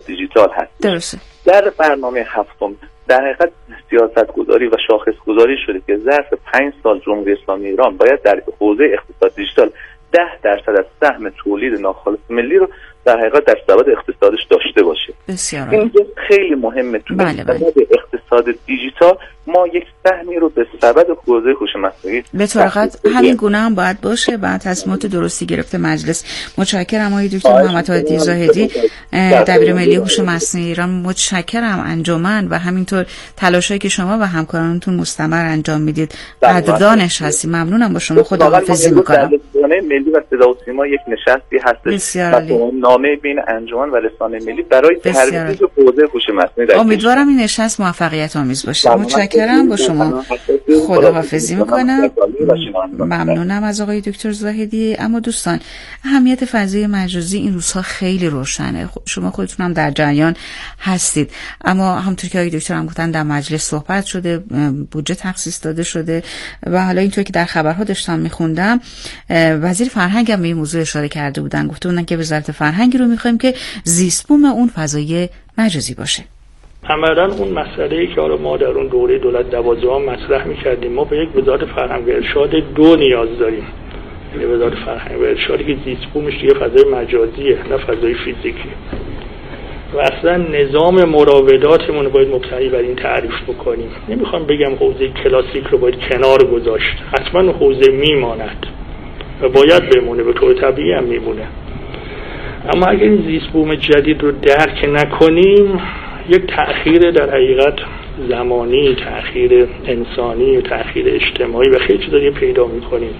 دیجیتال هست. درسته. در برنامه هفتم در حقیقت سیاست‌گذاری و شاخص‌گذاری شده که ظرف 5 سال جمهوری اسلامی ایران باید در حوزه اقتصاد دیجیتال 10% از سهم تولید ناخالص ملی رو در حقیقت در سبد اقتصادش داشته باشه. بسیار این خیلی مهمه. تو سبد اقتصاد دیجیتال ما یک سهمی رو به سبد حوزه هوش مصنوعی به طرقت همین گونه هم باید باشه. بعد تصمیمات درستی گرفته مجلس. متشکرم آقای دکتر محمد هادی زاهدی، دبیر ملی هوش مصنوعی ایران. متشکرم. انجمن و همینطور تلاشایی که شما و همکارانتون مستمر انجام میدید قدردانش هستیم. ممنونم. با شما خداحافظی میکنم. ملی و صدا و سیما یک نشستی هستش نامه بین انجمن و رسانه ملی برای ترویج حوزه هوش مصنوعی. امیدوارم این نشست موفقیت آمیز باشه. متشکرم. با شما خداحافظی میکنم. ممنونم از آقای دکتر زاهدی. اما دوستان، اهمیت فضای مجازی این روزها خیلی روشنه. شما خودتون هم در جریان هستید. اما همونطور که آقای دکتر هم گفتن در مجلس صحبت شده، بودجه تخصیص داده شده و حالا اینطور که در خبرها داشتم میخوندم وزیر فرهنگ هم به این موضوع اشاره کرده بودن. گفته بودن که وزارت فرهنگ رو میخوایم که زیست بوم اون فضای مجازی باشه. عملاً اون مسئله‌ای که ما در اون دوره دولت 12 مطرح می‌کردیم، ما به یک وزارت فرهنگ و ارشاد 2 نیاز داریم. یعنی وزارت فرهنگ و ارشادی که زیست بومش دیگه فضای مجازیه نه فضای فیزیکی. و اصلا نظام مراوداتمون رو باید مبتنی بر این تعریف بکنیم. نمیخوام بگم حوزه کلاسیک رو باید کنار گذاشت. حتما حوزه میماند و باید بمونه، به طور طبیعی هم میمونه. اما اگر این زیست بوم جدید رو درک نکنیم، یک تأخیر در حقیقت زمانی، تأخیر انسانی و تأخیر اجتماعی و خیلی چیزایی پیدا میکنیم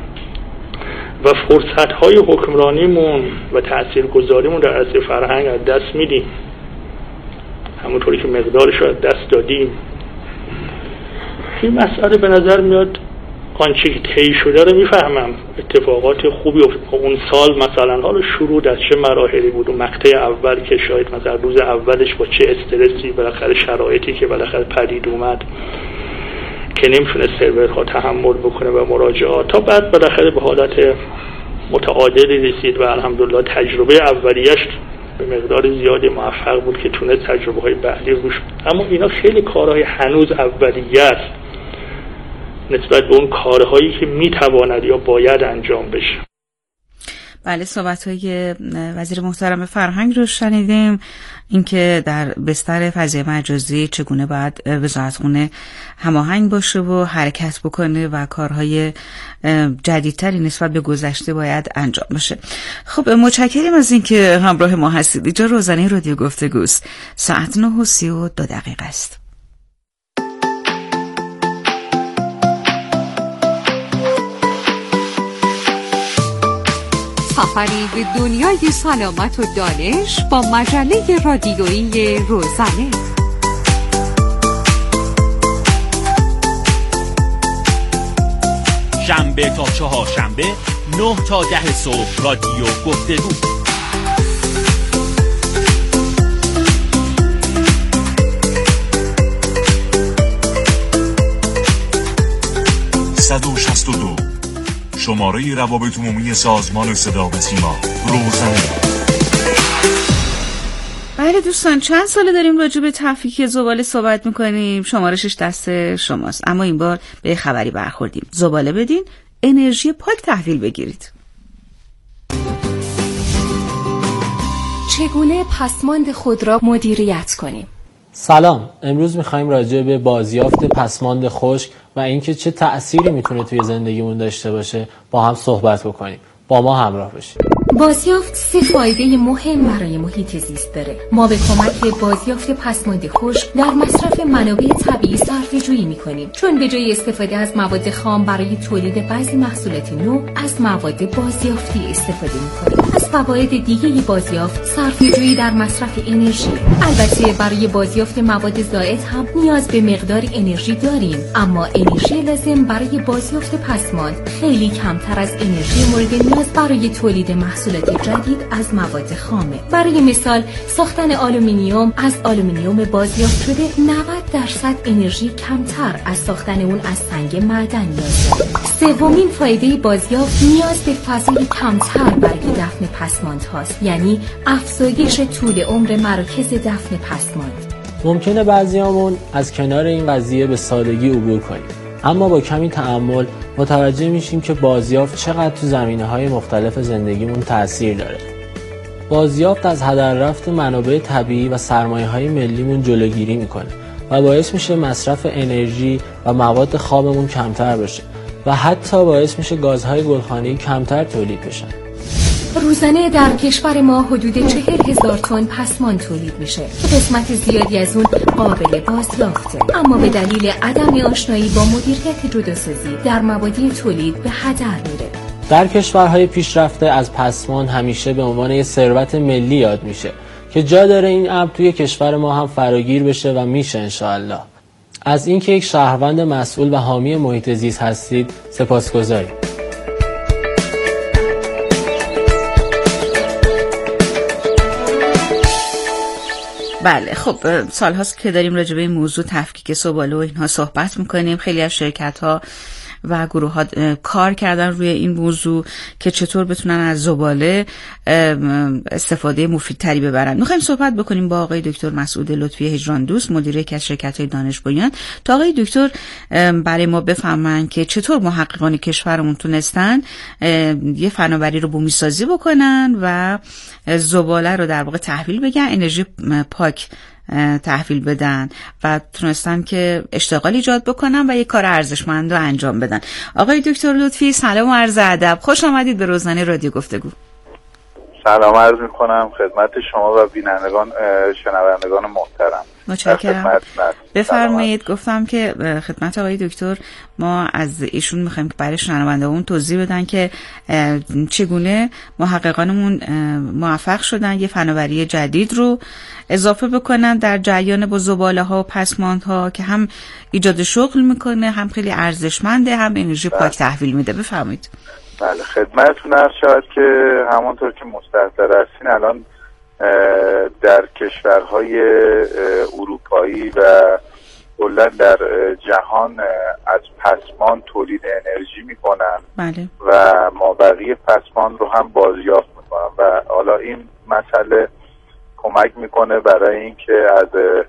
و فرصت‌های حکمرانیمون و تاثیرگذاریمون در عرصه فرهنگ از دست میدیم، همونطوری که مقدارش رو از دست دادیم. این مسئله به نظر میاد آنچه که طی شده رو میفهمم، اتفاقات خوبی اون سال مثلا حالا شروع از چه مراحلی بود و مقطع اول که شاید مثلا روز اولش با چه استرسی بالاخره شرایطی که بالاخره پدید اومد که نمیتونه سرورها تحمل بکنه و مراجعات، تا بعد بالاخره به حالت متعادلی رسید و الحمدلله تجربه اولیش به مقدار زیادی موفق بود که تونه تجربه های بعدی روش. اما اینا خیلی کارهای هنوز اولیه است نسبت به اون کارهایی که میتواند یا باید انجام بشه. بله، صحبت‌های وزیر محترم فرهنگ رو شنیدیم، اینکه در بستر فضای مجازی چگونه باید وزارتخونه هماهنگ باشه و حرکت بکنه و کارهای جدیدتری نسبت به گذشته باید انجام بشه. خب متشکرم از اینکه همراه ما هستید. اینجا روزانه رادیو گفتگوست. ساعت 9:32 است. سفری به دنیای سلامت و دانش با مجله رادیویی روزانه. شنبه تا چهارشنبه 9 تا 10 صبح رادیو گفتگو. شماره روابط عمومی سازمان صدا و سیما روزانه. بله دوستان، چند ساله داریم راجع به تفکیک زباله صحبت میکنیم. شمارشش دست شماست. اما این بار به خبری برخوردیم. زباله بدین، انرژی پاک تحویل بگیرید. چگونه پسماند خود را مدیریت کنیم؟ سلام، امروز میخوایم راجع به بازیافت پسماند خشک و اینکه چه تأثیری میتونه توی زندگیمون داشته باشه با هم صحبت بکنیم. با ما همراه باشید. بازیافت 3 فایده مهم برای محیط زیست داره. ما به کمک بازیافت پسماند خشک در مصرف منابع طبیعی صرفه‌جویی می‌کنیم، چون به جای استفاده از مواد خام برای تولید بعضی محصولات نو، از مواد بازیافتی استفاده می‌کنیم. از فواید دیگه بازیافت صرفه‌جویی در مصرف انرژی. البته برای بازیافت مواد زائد هم نیاز به مقدار انرژی داریم، اما انرژی لازم برای بازیافت پسماند خیلی کمتر از انرژی مورد نیاز برای تولید محصولات جدید از مواد خامه. برای مثال ساختن آلومینیوم از آلومینیوم بازیافت شده 90% انرژی کمتر از ساختن اون از سنگ معدنی داره. سومین فایده بازیافت نیاز به فضای کمتر برای دفن پسماندهاست، یعنی افزایش طول عمر مراکز دفن پسماند. ممکنه بعضیامون از کنار این قضیه به سادگی عبور کنیم، اما با کمی تأمل متوجه میشیم که بازیافت چقدر تو زمینه‌های مختلف زندگیمون تأثیر داره. بازیافت از هدر رفت منابع طبیعی و سرمایه‌های ملیمون جلوگیری میکنه و باعث میشه مصرف انرژی و مواد خاممون کمتر بشه و حتی باعث میشه گازهای گلخانه‌ای کمتر تولید بشن. روزانه در کشور ما حدود 40,000 تن پسماند تولید میشه که قسمت زیادی از اون قابل بازیافته، اما به دلیل عدم آشنایی با مدیریت جداسازی در مبادی تولید به هدر میره. در کشورهای پیشرفته از پسماند همیشه به عنوان یه ثروت ملی یاد میشه که جا داره این امر توی کشور ما هم فراگیر بشه و میشه انشاءالله. از اینکه یک شهروند مسئول و حامی محیط زیست هستید سپاسگزاریم. بله، خب سال هاست که داریم راجع به این موضوع تفکیک زباله و اینها صحبت میکنیم. خیلی از شرکت ها و گروه ها کار کردن روی این موضوع که چطور بتونن از زباله استفاده مفیدتری ببرن. میخوایم صحبت بکنیم با آقای دکتر مسعود لطفی هجران دوست، مدیر یکی از شرکت‌های دانش بنیان، تا آقای دکتر برای ما بفهمن که چطور محققان کشورمون تونستن یه فناوری رو بومی‌سازی بکنن و زباله رو در واقع تحویل بگن، انرژی پاک تحویل بدن و تونستن که اشتغال ایجاد بکنن و یه کار ارزشمند رو انجام بدن. آقای دکتر لطفی سلام و عرض ادب، خوش آمدید به روزنامه رادیو گفتگو. سلام عرض میکنم خدمت شما و بینندگان شنوندگان محترم. متشکرم. بفرمایید. گفتم که خدمت آقای دکتر ما از ایشون میخوایم که برای شنوندگان توضیح بدن که چگونه محققانمون موفق شدن یه فناوری جدید رو اضافه بکنن در جریان با زباله ها و پسماندها که هم ایجاد شغل میکنه، هم خیلی ارزشمنده، هم انرژی پاک تحویل میده. بفرمایید. بله، خدمتتون عرض شود که همونطور که مستحضر هستین الان در کشورهای اروپایی و کلا در جهان از پسماند تولید انرژی میکنن. بله. و مابقی پسماند رو هم بازیافت میکنن و حالا این مسئله کمک میکنه برای اینکه از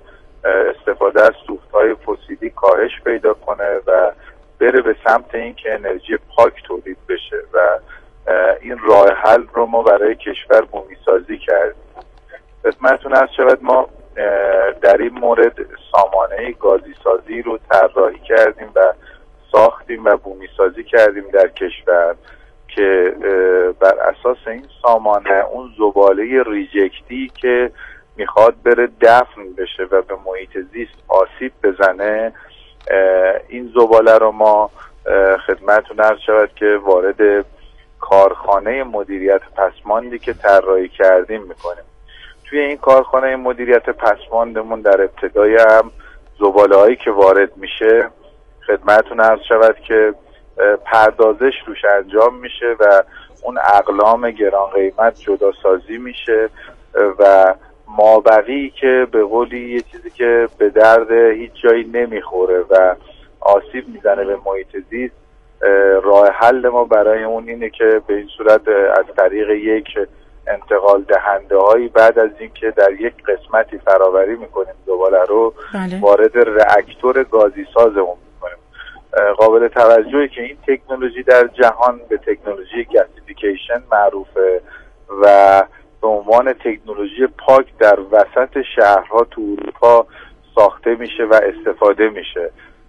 استفاده از سوختهای فسیلی کاهش پیدا کنه و بره به سمت اینکه انرژی پاک تولید بشه و این راه حل رو ما برای کشور بومی‌سازی کردیم. خدمتتون عرض شود ما در این مورد سامانه گازی سازی رو طراحی کردیم و ساختیم و بومی‌سازی کردیم در کشور که بر اساس این سامانه اون زباله ریجکتی که میخواد بره دفن بشه و به محیط زیست آسیب بزنه، این زباله رو ما خدمتتون عرض شود که وارد کارخانه مدیریت پسماندی که طراحی کردیم میکنیم. توی این کارخانه مدیریت پسماندمون در ابتدای هم زباله هایی که وارد میشه خدمتتون عرض شود که پردازش روش انجام میشه و اون اقلام گران قیمت جدا سازی میشه و مابقی که به قولی یه چیزی که به درد هیچ جایی نمیخوره و آسیب میزنه به محیط زیست، راه حل ما برای اون اینه که به این صورت از طریق یک انتقال دهنده هایی بعد از اینکه در یک قسمتی فراوری میکنیم زباله رو وارد راکتور گازی سازمون میکنیم. قابل توجهه که این تکنولوژی در جهان به تکنولوژی گاسیفیکیشن معروفه و به عنوان تکنولوژی پاک در وسط شهرها تو اروپا ساخته میشه و استفاده میشه.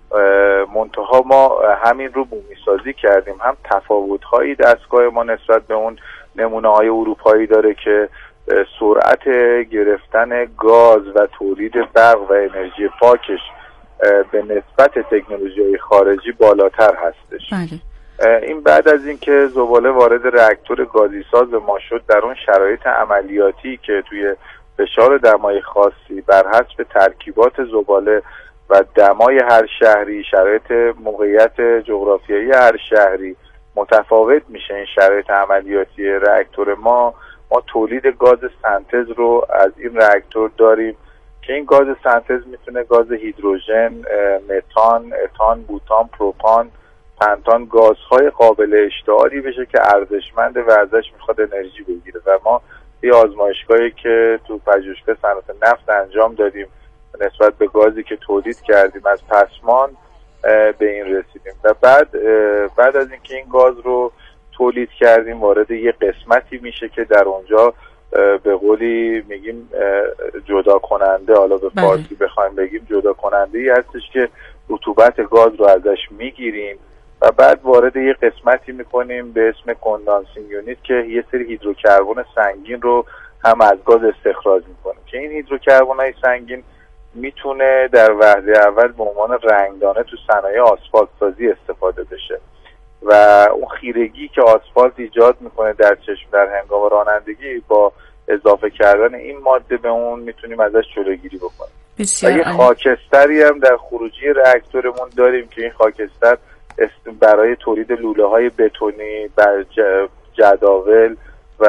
منتها ما همین رو بومی‌سازی کردیم. هم تفاوت‌هایی دستگاه ما نسبت به اون نمونه‌های اروپایی داره که سرعت گرفتن گاز و تولید برق و انرژی پاکش به نسبت تکنولوژی‌های خارجی بالاتر هستش. بله. این بعد از اینکه زباله وارد راکتور گازی ساز ما شد، در اون شرایط عملیاتی که توی فشار دمای خاصی بر حسب ترکیبات زباله و دمای هر شهری، شرایط موقعیت جغرافیایی هر شهری متفاوت میشه. این شرایط عملیاتی راکتور ما تولید گاز سنتز رو از این راکتور داریم که این گاز سنتز میتونه گاز هیدروژن، متان، اتان، بوتان، پروپان، چند تن گازهای قابل اشتعالی بشه که ارزشمند و ازش میخواد انرژی بگیره و ما یه آزمایشگاهی که تو پژوهشگاه صنعت نفت انجام دادیم نسبت به گازی که تولید کردیم از پسمان به این رسیدیم و بعد از اینکه این گاز رو تولید کردیم وارد یه قسمتی میشه که در اونجا به قولی میگیم جدا کننده، حالا به فارسی بخوایم بگیم جدا کننده ای هستش که رطوبت گاز رو ازش میگیریم و بعد وارد یه قسمتی میکنیم به اسم کندانسینگ یونیت که یه سری هیدروکربن سنگین رو هم از گاز استخراج میکنه که این هیدروکربن‌های سنگین میتونه در وهله اول به عنوان رنگدانه تو صنایع آسفالت سازی استفاده بشه و اون خیرگی که آسفالت ایجاد میکنه در چشم در هنگام رانندگی با اضافه کردن این ماده به اون میتونیم ازش جلوگیری بکنیم. و یه خاکستری هم در خروجی راکتورمون داریم که این خاکستر برای تولید لوله‌های بتونی بر جداول و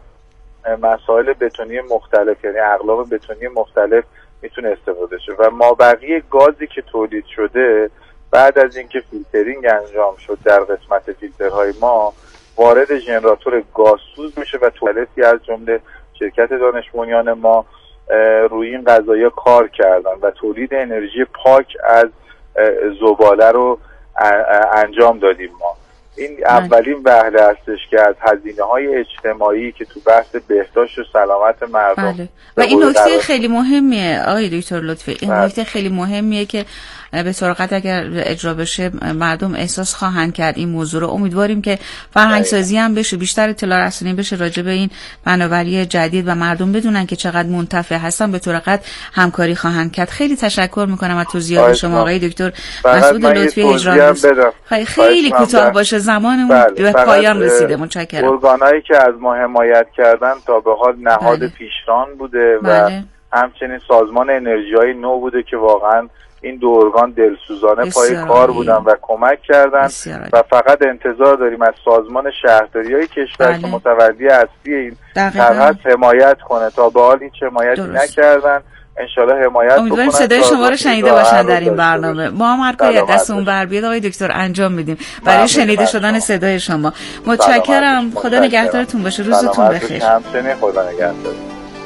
مسائل بتونی مختلف یعنی اقلام بتونی مختلف میتونه استفاده شه و مابقی گازی که تولید شده بعد از اینکه فیلترینگ انجام شد در قسمت فیلترهای ما وارد ژنراتور گازسوز میشه و تولیدی از جمله شرکت دانش بنیان ما روی این قضایا کار کردن و تولید انرژی پاک از زباله رو انجام دادیم ما. این اولین وهله هستش که از هزینه‌های اجتماعی که تو بحث بهداشت و سلامت مردم و این نکته خیلی مهمیه آقای دکتر لطفی، این نکته خیلی مهمیه که به سرعت اگر اجرا بشه مردم احساس خواهند کرد این موضوع رو. امیدواریم که فرهنگ سازی هم بشه، بیشتر اطلاع رسانی بشه راجع به این فناوری جدید و مردم بدونن که چقدر منتفع هستن، به طور قطع همکاری خواهند کرد. خیلی تشکر میکنم از توضیحات شما آقای دکتر مسعود لطفی اجرا. خیلی کوتاه باشه، زمانمون به پایان رسیده. متشکرم. ارگانایی که از ما حمایت کردن تا به حال نهاد پیشران بوده و همچنین سازمان انرژی‌های نو بوده که واقعا این دو ارگان دلسوزانه پای کار بودن و کمک کردن و فقط انتظار داریم از سازمان شهرداری‌های کشور که متولی اصلی این طرح حمایت کنه. تا به حال هیچ حمایتی نکردن، انشالله حمایت بکنن. امیدواریم صدای شما رو شنیده باشن در این برنامه. ما هم هر کاری از دستمون بر بیاد آقای دکتر انجام میدیم برای شنیده شدن صدای شما. متشکرم. خدا نگهدارتون باشه. روزتون بخیر. همچنین خدا نگهدار.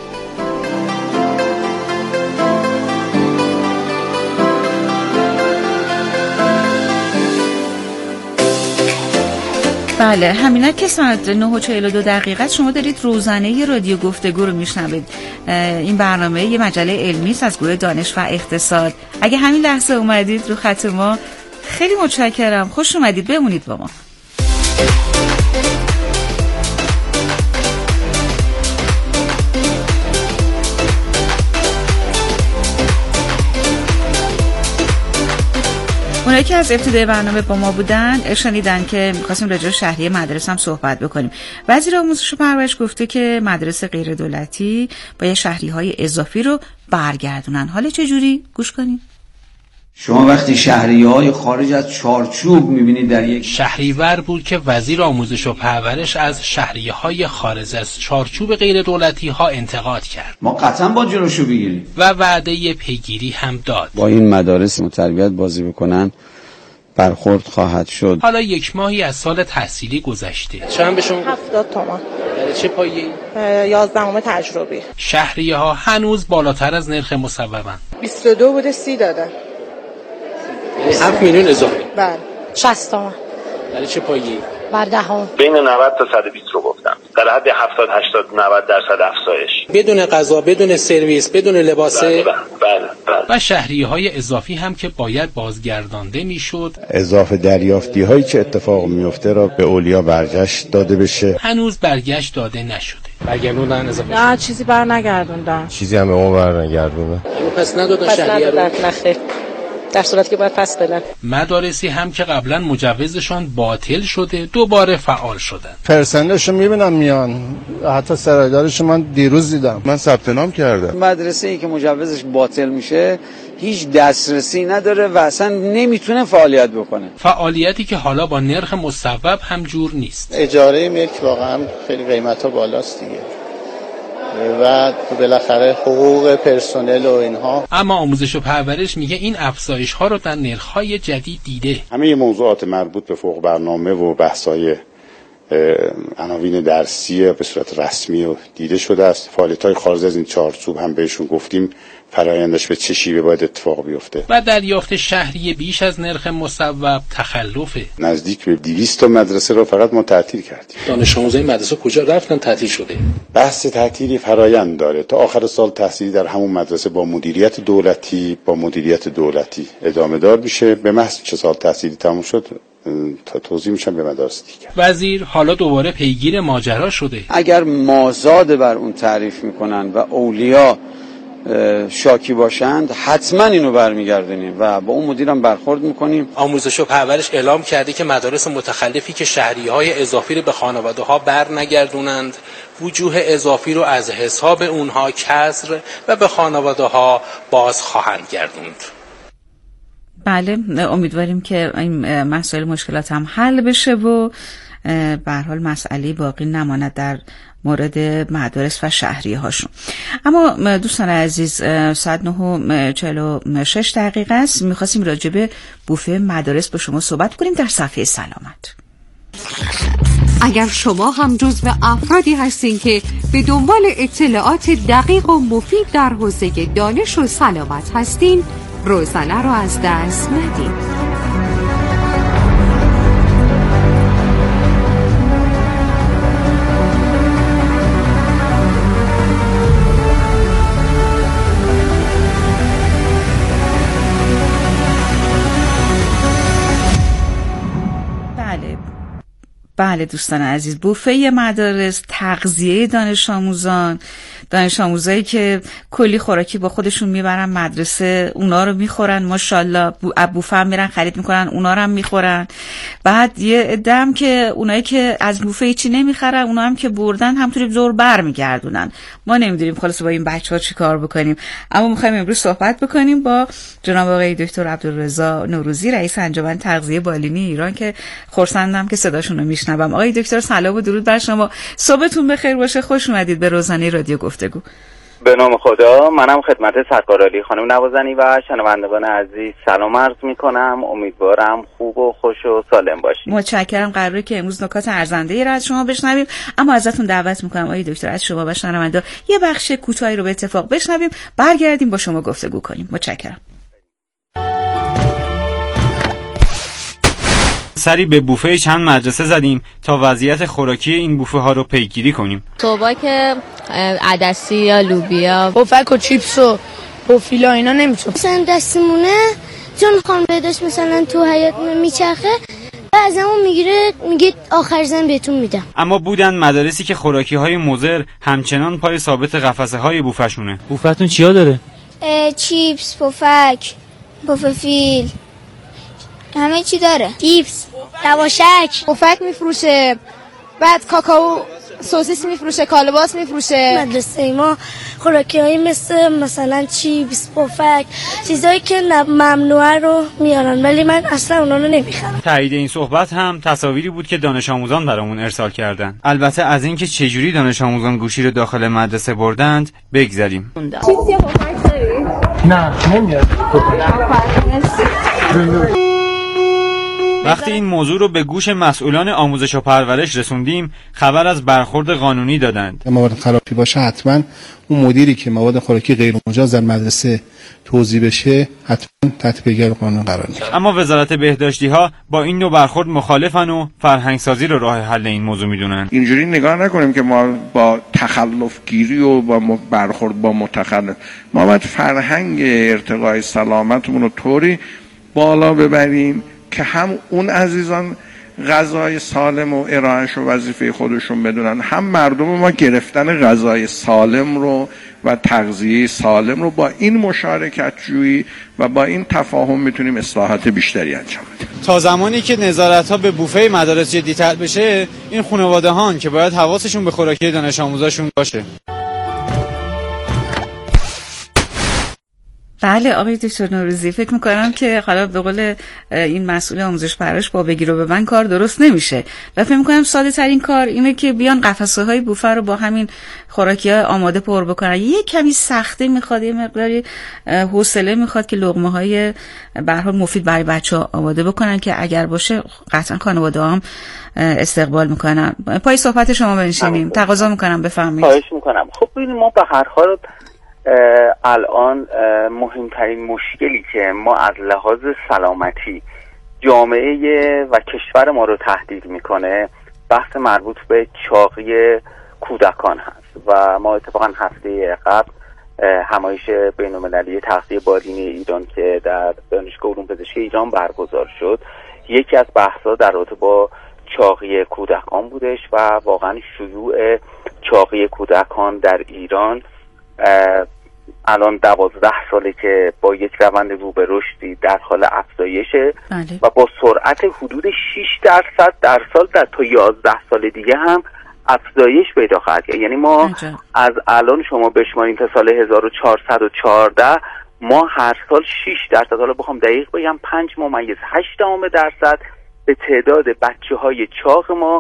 بله، همینا که ساعت 9:42 شما دارید روزانه رادیو گفتگو رو میشنوید. این برنامه یه مجله علمی است از گروه دانش و اقتصاد. اگه همین لحظه اومدید رو خط ما خیلی متشکرم. خوش اومدید، بمونید با ما. اونایی که از ابتدای برنامه با ما بودن شنیدن که می‌خواستیم راجع به شهریه مدرسه هم صحبت بکنیم. وزیر آموزش و پرورش گفته که مدرسه غیر دولتی باید شهریه‌های اضافی رو برگردونن. حالا چه جوری؟ گوش کنیم. شما وقتی شهریه‌های خارج از چارچوب می‌بینید در یک شهریور بود که وزیر آموزش و پرورش از شهریه‌های خارج از چارچوب غیر دولتی‌ها انتقاد کرد. ما قطعاً با جلوشو بگیریم و وعده پیگیری هم داد. با این مدارس تربیت بازی بکنن برخورد خواهد شد. حالا 1 ماهی از سال تحصیلی گذشته. چند بهشون 70 تومان. برای چه پایه‌ای؟ 11ام تجربی. شهریه‌ها هنوز بالاتر از نرخ مصوبن. 22 بوده 30 دادن. 7 میلیون اضافه. بله. 60 تومان. برای چه پایه‌ای؟ بردهم. بین 90 تا 120 رو گفتم. در حد 70 80 90% افزایش. بدون غذا، بدون سرویس، بدون لباسه. بله. و شهریه‌های اضافی هم که باید بازگردانده میشد. اضافه دریافتی هایی که اتفاق میفته را به اولیا برگشت داده بشه. هنوز برگشت داده نشده. برگردوندن اضافه. نه چیزی برنگردوندن. چیزی هم به ما برنگردونه. پس ندادن شهریه رو. نخیر. در صورتی که باید پس بدن. مدارسی هم که قبلا مجوزشان باطل شده دوباره فعال شدن. پرسنلشو میبینم میان، حتی سرایدارشو من دیروز دیدم. من ثبت نام کردم. مدرسه‌ای که مجوزش باطل میشه هیچ دسترسی نداره و اصلا نمیتونه فعالیت بکنه. فعالیتی که حالا با نرخ مصوب هم جور نیست. اجاره ملک واقعا خیلی قیمتا بالاست دیگه و بالاخره حقوق پرسنل و اینها. اما آموزش و پرورش میگه این افزایش ها رو در نرخ‌های جدید دیده. همه موضوعات مربوط به فوق برنامه و بحث‌های عناوین درسی به صورت رسمی و دیده شده است. فعالیت‌های خارج از این چارچوب هم بهشون گفتیم فرآیندش به چه شیوه باید اتفاق بیفته. و دریافت شهریه بیش از نرخ مصوب تخلفه. نزدیک به 200 تا مدرسه رو فقط ما تعطیل کردیم. دانش آموزای مدرسه کجا رفتن تعطیل شده؟ بحث تعطیلی فرآیند داره. تا آخر سال تحصیلی در همون مدرسه با مدیریت دولتی ادامه دار میشه. به محض چه سال تحصیلی تموم شد تا توضیح میشم به مدارس دیگر. وزیر حالا دوباره پیگیر ماجرا شده. اگر مازاد بر اون تعریف میکنن و اولیا شاکی باشند حتما اینو برمیگردونیم و با اون مدیرم برخورد میکنیم. آموزش و پرورش اعلام کرده که مدارس متخلفی که شهریه‌های اضافی رو به خانواده‌ها برنگردونند وجوه اضافی رو از حساب اونها کسر و به خانواده‌ها باز خواهند گردوند. بله، امیدواریم که این مسائل مشکلات هم حل بشه و به هر حال مسئله باقی نماند در مورد مدارس و شهریه هاشون. اما دوستان عزیز، ساعت 9:46 است. میخواستیم راجع به بوفه مدارس با شما صحبت کنیم در صفحه سلامت. اگر شما هم جزو افرادی هستین که به دنبال اطلاعات دقیق و مفید در حوزه دانش و سلامت هستین، روزانه رو از دست ندین. بله دوستان عزیز، بوفه مدارس، تغذیه دانش آموزایی که کلی خوراکی با خودشون میبرن مدرسه، اونا رو میخورن، ماشاءالله بوفه هم میرن خرید میکنن، اونا رو هم میخورن. بعد یه عده‌ام که اونایی که از بوفه چی نمیخرن، اونا هم که بردن همونطوری زور برمیگردونن. ما نمیدونیم خلاص با این بچه‌ها چی کار بکنیم. اما میخوایم امروز صحبت بکنیم با جناب آقای دکتر عبدالرضا نوروزی، رئیس انجمن تغذیه بالینی ایران، که خرسندم که صداشون رو میشنوم. آقای دکتر سلام و درود بر شما. صبحتون بخیر باشه. خوش اومدید به روزانه رادیو گفتگو. به نام خدا. منم خدمت سرکار علی خانم نوازنی و شنوندگان عزیز سلام عرض میکنم. امیدوارم خوب و خوش و سالم باشید. متشکرم. قراره که امروز نکات ارزنده‌ای را از شما بشنویم، اما ازتون دعوت میکنم آقای دکتر از شما و شنوندا یه بخش کوتاهی رو به اتفاق بشنویم، برگردیم با شما گفتگو کنیم. متشکرم. سری به بوفه چند مدرسه زدیم تا وضعیت خوراکی این بوفه ها رو پیگیری کنیم. صبحا که عدسی یا لوبیا، پفک و چیپس و پوفیلا اینا نمیشه. مثلا دستمونه چون خانواده‌اش مثلا تو حیاط میچرخه، بعضیمون میگه آخر زن بهتون میدم. اما بودن مدارسی که خوراکی های مضر همچنان پای ثابت قفسه های بوفه شونه. بوفتون چیا داره؟ چیپس، پفک، پففیل، همه چی داره. چیپس، لواشک، پفک میفروشه، بعد کاکائو سوسیس میفروشه، کالباس میفروشه. مدرسه ما خوراکی‌هایی مثلا چیپس، پفک، چیزایی که ممنوعه رو میارن، ولی من اصلا اونا رو نمیخرم. تایید این صحبت هم تصاویری بود که دانش آموزان برامون ارسال کردن. البته از اینکه چجوری دانش آموزان گوشی رو داخل مدرسه بردند بگذریم. چیپس یا پفک داری؟ نه نمیاد. وقتی این موضوع رو به گوش مسئولان آموزش و پرورش رسوندیم، خبر از برخورد قانونی دادند. مواد خرابی باشه حتما اون مدیری که مواد خوراکی غیر مجاز در مدرسه توزیع بشه حتما تحت پیگیر قانون قرار میگیره. اما وزارت بهداشتی ها با این نوع برخورد مخالفن و فرهنگ سازی رو راه حل این موضوع میدونن. اینجوری نگاه نکنیم که ما با تخلف گیری و با برخورد با متخلف، ما باید فرهنگ ارتقای سلامتمون رو طوری بالا ببریم که هم اون عزیزان غذای سالم و ارائهش و وظیفه خودشون بدونن، هم مردم ما گرفتن غذای سالم رو و تغذیه سالم رو. با این مشارکت جویی و با این تفاهم میتونیم اصلاحات بیشتری انجام بدیم. تا زمانی که نظارت ها به بوفه مدارس جدی‌تر بشه، این خانواده هان که باید حواسشون به خوراکی دانش آموزاشون باشه. بله آقای دکتر نوروزی، فکر میکنم که حالا به قول این مسئول آموزش پرورش با بگیر و ببند کار درست نمیشه و فکر میکنم ساده ترین کار اینه که بیان قفسه های بوفر رو با همین خوراکی های آماده پر بکنن. یه کمی سختی میخواد، یه مقداری حوصله میخواد که لقمه های به هر حال مفید برای بچه‌ها آماده بکنن که اگر باشه قطعا خانواده هم استقبال میکنن. پای صحبت شما بنشینیم. تقاضا میکنم بفرمایید. خواهش میکنم. خب ببینید ما به هر حال الان مهمترین مشکلی که ما از لحاظ سلامتی جامعه و کشور ما رو تهدید میکنه بحث مربوط به چاقی کودکان هست و ما اتفاقا هفته قبل همایش بین‌المللی تغذیه بالینی ایران که در دانشگاه علوم پزشکی ایران برگزار شد، یکی از بحث‌ها در رابطه با چاقی کودکان بودش و واقعا شیوع چاقی کودکان در ایران الان 12 ساله که با یک روند رو به رشدی در حال افزایشه و با سرعت حدود 6% در سال تا 11 سال دیگه هم افزایش پیدا خواهد کرد. یعنی ما از الان شما بشماریم تا سال 1414 ما هر سال 6%، حالا بخوام دقیق بگم 5.8% به تعداد بچه‌های چاق ما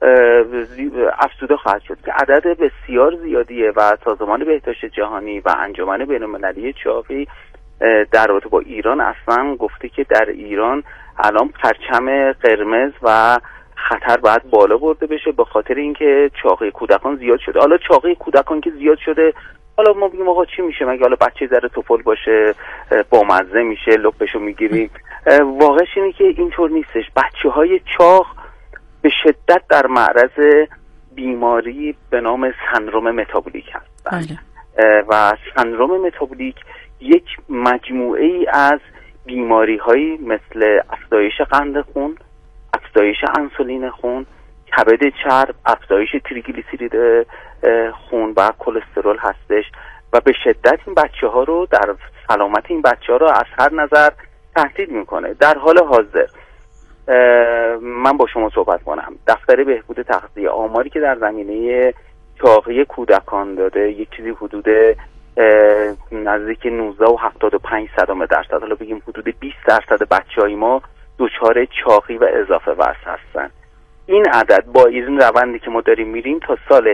افزوده خواهد شد که عدد بسیار زیادیه و سازمان بهداشت جهانی و انجمن بین‌المللی چاقی در رابطه با ایران اصلا گفته که در ایران الان پرچم قرمز و خطر باید بالا برده بشه به خاطر اینکه چاقی کودکان زیاد شده. حالا چاقی کودکان که زیاد شده، حالا ما بگیم آقا چی میشه، مگه حالا بچه ذره توفل باشه بامزه میشه لپشو میگیری؟ واقعش اینه که اینطور نیستش. بچه‌های چاق به شدت در معرض بیماری به نام سندروم متابولیک هستند و سندروم متابولیک یک مجموعه ای از بیماری هایی مثل افزایش قند خون، افزایش انسولین خون، کبد چرب، افزایش تریگلیسیرید خون و کلسترول هستش و به شدت این بچه ها رو در سلامت این بچه ها رو از هر نظر تهدید میکنه. در حال حاضر من با شما صحبت کنم، دفتر بهبود تغذیه آماری که در زمینه چاقی کودکان داده یک چیزی حدود نزدیک 19.75%، حالا بگیم حدود 20% بچه‌های ما دچار چاقی و اضافه وزن هستن. این عدد با این روندی که ما داریم میریم تا سال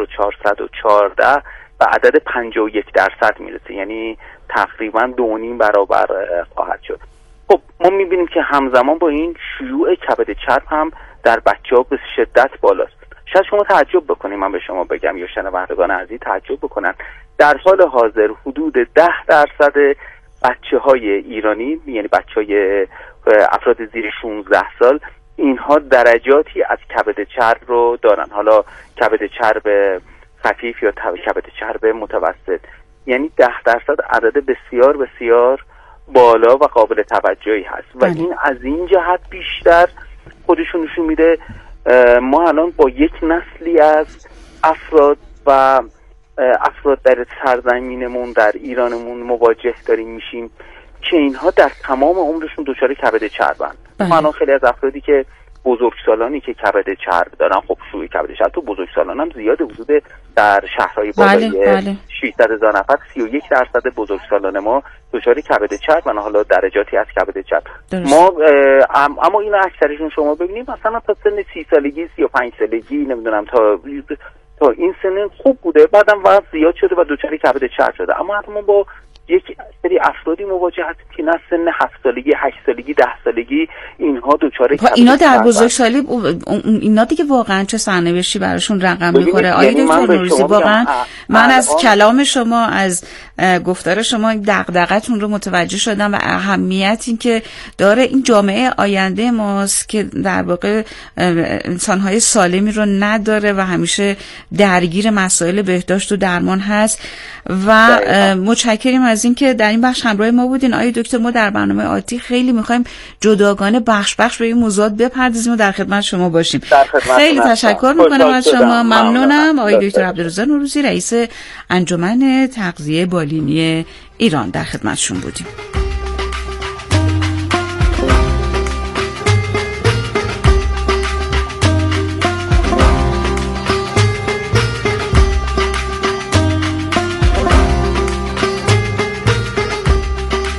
1414 به عدد 51% میرسه، یعنی تقریبا 2.5 برابر خواهد شد. خب ما میبینیم که همزمان با این شیوع کبد چرب هم در بچه‌ها به شدت بالاست. شاید شما تعجب بکنید، من به شما بگم یا شنوندگان عزیز تعجب بکنن، در حال حاضر حدود 10% بچه‌های ایرانی، یعنی بچه‌های افراد زیر 16 سال، اینها درجاتی از کبد چرب رو دارن، حالا کبد چرب خفیف یا کبد چرب متوسط، یعنی 10% عدد بسیار بسیار بالا و قابل توجهی هست و این از این جهت بیشتر خودشون نشون میده ما الان با یک نسلی از افراد در سرزمینمون در ایرانمون مواجه داریم میشیم که اینها در تمام عمرشون دچار کبد چربن. ما خیلی از افرادی که بزرگسالانی که کبد چرب دارن، خب شیوع کبد چرب تو بزرگسالان هم زیاده، حدود در شهرهای بالای 600,000 نفر 31% بزرگسالان ما دچار کبد چربن، حالا درجاتی از کبد چرب. ما اما اینا اکثرشون شما ببینید مثلا تا سن 30 سالگی 35 سالگی نمیدونم تا این سن خوب بوده، بعدم وزن زیاد شده و دچار کبد چرب شده. اما ما با یک سری افرادی مواجه هستیم که نه سن 7 سالگی 8 سالگی 10 سالگی اینها دچار کبد اینا در بزرگسالی اینا دیگه واقعا چه سرنوشتی براشون رقم میخوره؟ آیا دکتر نوروزی واقعا من از کلام شما، از گفتار شما دغدغه‌تون رو متوجه شدم و اهمیتی که داره این جامعه آینده ماست که در واقع انسان‌های سالمی رو نداره و همیشه درگیر مسائل بهداشت و درمان هست و متشکریم از اینکه در این بخش همراه ما بودین. آقای دکتر ما در برنامه آتی خیلی می‌خوایم جداگانه بخش به این موضوعات بپردازیم و در خدمت شما باشیم. خیلی تشکر می‌کنم از شما. ممنونم. آقای دکتر عبدالرضا نوروزی، رئیس انجمن تغذیه بالینی ایران، در خدمتشون بودیم.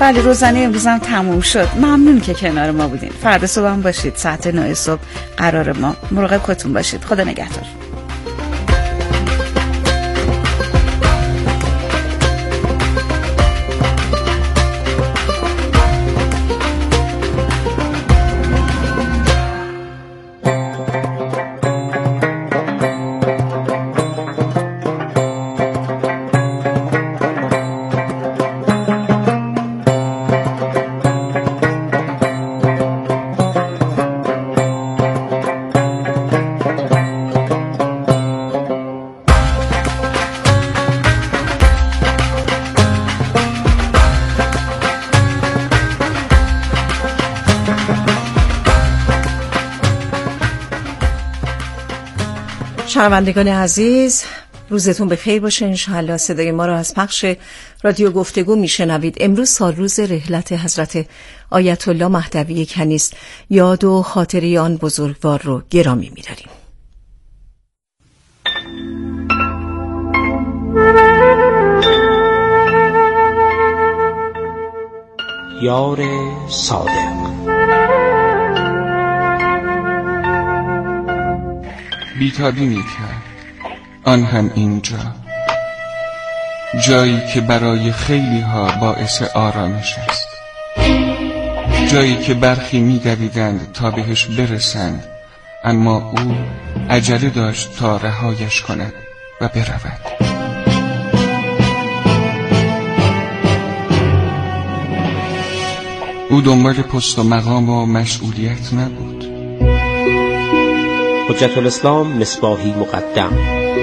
بله روزانه امروز هم تموم شد. ممنون که کنار ما بودین. فردا صبح هم باشید. ساعت 9 صبح قرار ما. مراقب خودتون باشید. خدا نگهدار. شنوندگان عزیز، روزتون بخیر باشه. انشاءالله صدای ما را از پخش رادیو گفتگو میشنوید. امروز سالروز رحلت حضرت آیت الله مهدوی کنیست. یاد و خاطره آن بزرگوار رو گرامی می‌داریم. یار صادق. بیتابی میکرد، آن هم اینجا، جایی که برای خیلی ها باعث آرامش است، جایی که برخی می‌دویدند تا بهش برسند، اما او عجله داشت تا رهایش کند و برود. او دنبال پست و مقام و مسئولیت نبود. حجت الاسلام مصباحی مقدم.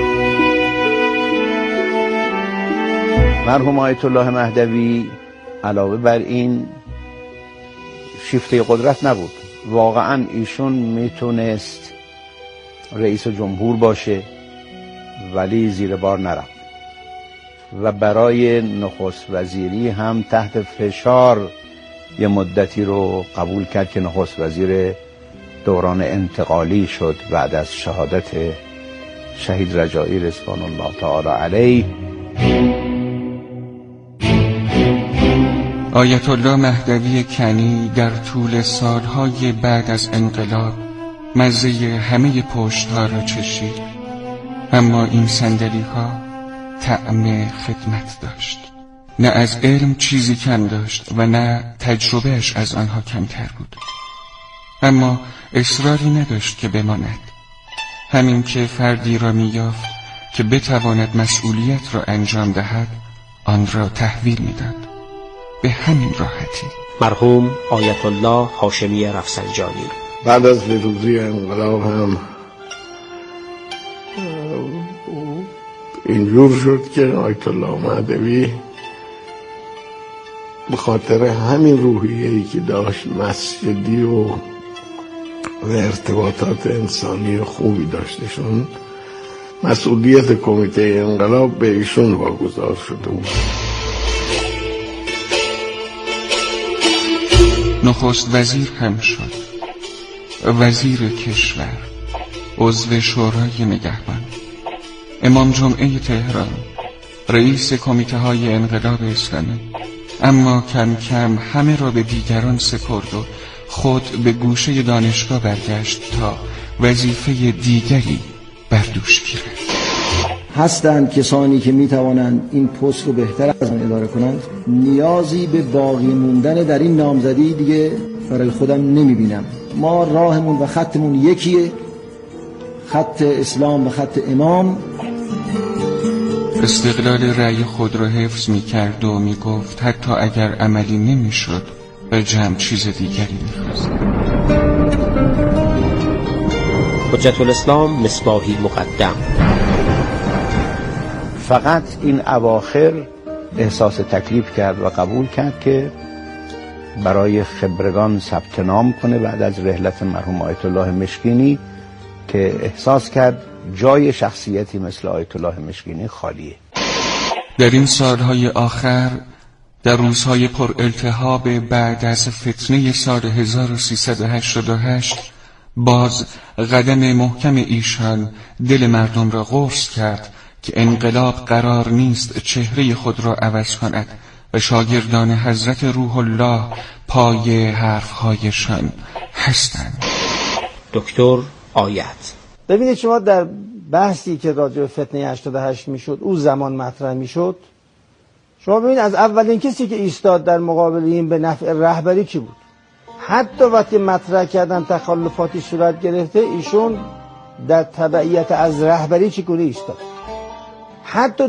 مرحوم آیت الله مهدوی علاوه بر این شیفته قدرت نبود. واقعا ایشون میتونست رئیس جمهور باشه ولی زیر بار نرفت و برای نخست وزیری هم تحت فشار یه مدتی رو قبول کرد که نخست وزیر دوران انتقالی شد بعد از شهادت شهید رجایی رضوان الله تعالی علیه. آیت الله مهدوی کنی در طول سالهای بعد از انقلاب مزه همه پشتها را چشید، اما این صندلی ها طعم خدمت داشت. نه از علم چیزی کم داشت و نه تجربهش از آنها کمتر بود، اما اصراری نداشت که بماند. همین که فردی را می‌یافت که بتواند مسئولیت را انجام دهد، آن را تحویل می‌داد. به همین راحتی. مرحوم آیت الله هاشمی رفسنجانی. بعد از پیروزی انقلاب هم اینجور شد که آیت الله مهدوی به خاطر همین روحیه‌ای که داشت، مسجدی و ارتباطات انسانی خوبی داشتشون، مسئولیت کمیته انقلاب به ایشون واگذار شده بود. نخست وزیر هم شد، وزیر کشور، عضو شورای نگهبان، امام جمعه تهران، رئیس کمیته های انقلاب اسلامی. اما کم کم همه را به دیگران سپرد و خود به گوشه دانشگاه برگشت تا وظیفه دیگری بر دوش گیرد. هستند کسانی که می توانند این پست رو بهتر از من اداره کنند. نیازی به باقی موندن در این نامزدی دیگه برای خودم نمی بینم. ما راهمون و خطمون یکیه، خط اسلام و خط امام. استقلال رأی خود را حفظ می کرد و می گفت حتی اگر عملی نمی شد به جمع چیز دیگری می خواست. حجت الاسلام مصباحی مقدم. فقط این اواخر احساس تکلیف کرد و قبول کرد که برای خبرگان ثبت نام کنه بعد از رحلت مرحوم آیت الله مشکینی، که احساس کرد جای شخصیتی مثل آیت الله مشکینی خالیه. در این سالهای آخر، در روزهای پر التهاب بعد از فتنه سال 1388، باز قدم محکم ایشان دل مردم را قرص کرد که انقلاب قرار نیست چهره خود را عوض کند، و شاگردان حضرت روح الله پای حرفهایشان هستند. دکتر آیت. ببینید شما در بحثی که راجع به فتنه 88 میشد او زمان مطرح میشد، شما ببینید از اولین کسی که ایستاد در مقابل این به نفع رهبری کی بود. حتی وقتی مطرح کردن تخلفاتی صورت گرفته، ایشون در تبعیت از رهبری چگونه ایستاد. حتی